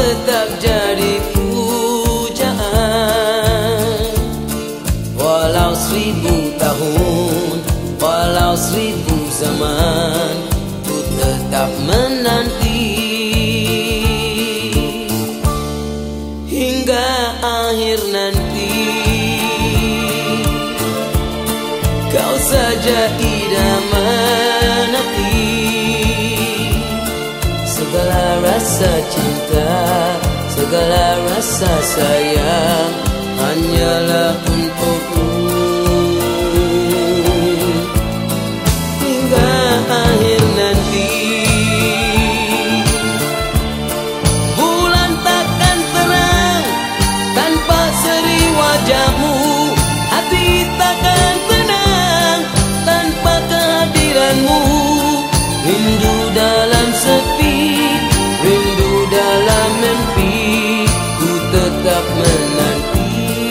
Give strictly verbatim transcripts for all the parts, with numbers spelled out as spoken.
tetap jadi pujaan. Walau seribu tahun, walau seribu zaman, ku tetap menanti hingga akhir nanti. Kau saja idaman hati, segala rasa cinta, segala rasa sayang hanyalah untukmu. Hingga akhir nanti, bulan takkan terang tanpa seri wajahmu. Hati takkan tenang tanpa kehadiranmu. Rindu dalam sepi, rindu dalam mimpi, ku tetap menanti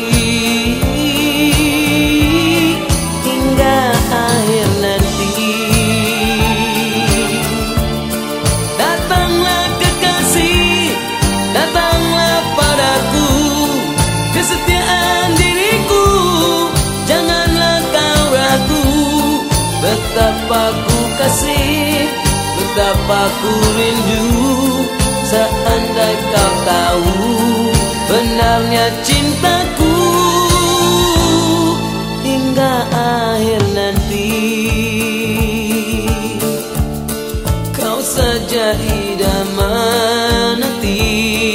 hingga akhir nanti. Datanglah kekasih, datanglah padaku, kesetiaan diriku, janganlah kau ragu. Betapa ku kasih, betapa ku rindu, seandai kau tahu benarnya cintaku. Hingga akhir nanti, kau saja idaman hati,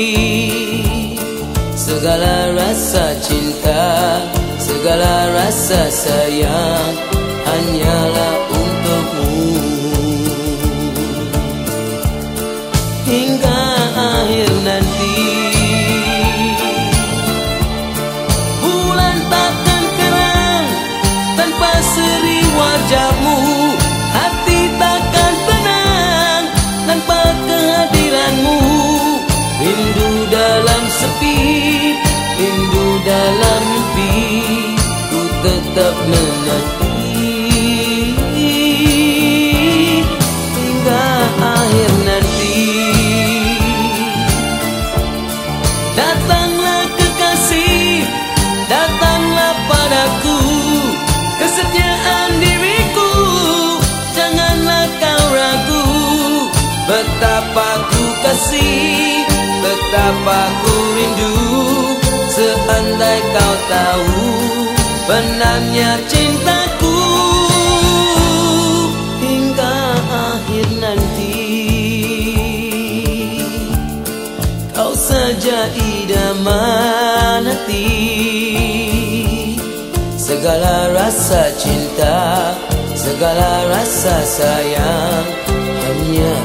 segala rasa cinta, segala rasa sayang hanyalah untukmu. Hingga akhir nanti, bulan takkan terang tanpa seri wajahmu. Hati takkan tenang tanpa kehadiranmu. Rindu dalam sepi, rindu dalam mimpi, ku tetap menanti hingga akhir nanti. Datanglah kekasih, datanglah padaku, kesetiaan diriku, janganlah kau ragu. Betapa ku kasih, betapa ku rindu, seandai kau tahu benarnya cintaku. Hingga akhir nanti, kau saja idaman hati, segala rasa cinta, segala rasa sayang hanya